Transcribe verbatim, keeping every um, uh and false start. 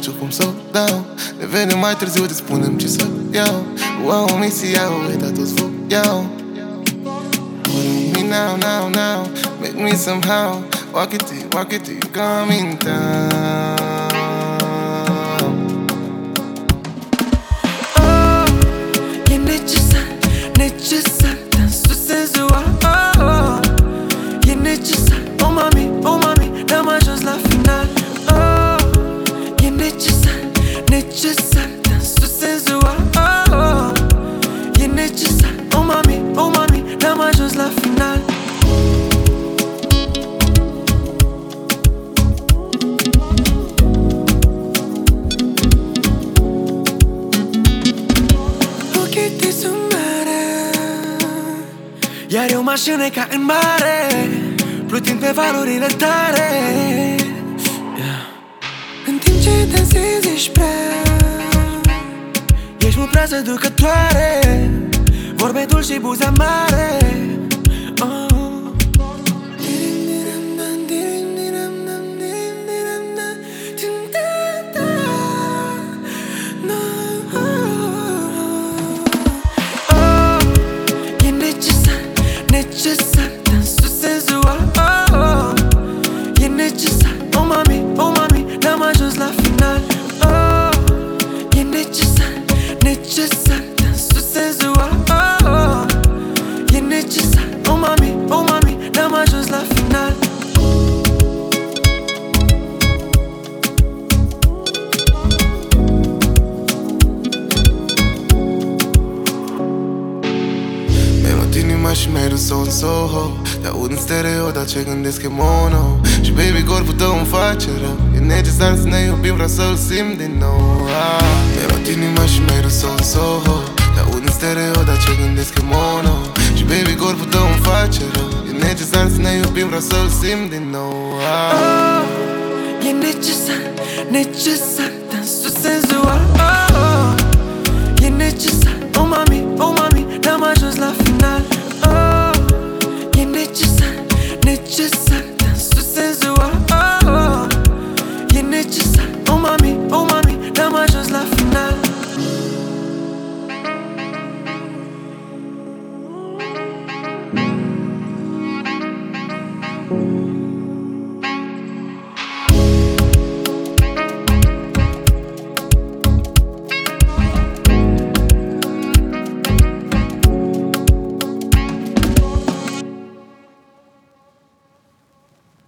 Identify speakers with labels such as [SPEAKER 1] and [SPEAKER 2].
[SPEAKER 1] știu cum să o dau. Ne vedem mai târziu, te spunem ce să iau. Wow, misia, uitat toți făceau. Hold me now, now, now, make me somehow walk it to you, walk it to you, coming down.
[SPEAKER 2] Oh, e necesar, necesar dansul senzual. Oh, oh, e necesar, oh mami, oh mami, n-am ajuns la final. Oh, e necesar, necesar dansul senzual. Oh, oh, e necesar, oh mami, oh mami, n-am ajuns la final. Ochii tăi sunt mare, iar eu mă așine ca în mare, plutind pe valurile tare. Yeah. În timp ce dansezi ești prea, ești mult prea seducătoare, vorbe dulci și buze amare. Oh. Necesar, dansul senzual. Oh, oh, e necesar, oh mami, oh mami, n-am ajuns la final. Oh, e necesar, necesar, dansul senzual. Oh, oh, e necesar, oh mami, oh mami, n-am ajuns la final.
[SPEAKER 1] Inima și mi-ai dus-o în Soho. Te aud în stereo, dar ce gândesc e mono. Și baby, corpul tău îmi face rău. E necesar să ne iubim, vreau să-l simt din nou. ah. Mi-ai luat inima și mi-ai dus-o în Soho. Te aud în stereo, dar ce gândesc e mono. Și baby, corpul tău îmi face rău. E necesar să ne iubim, vreau să-l simt din nou. ah.
[SPEAKER 2] Oh, e necesar, necesar dansul senzual. Oh,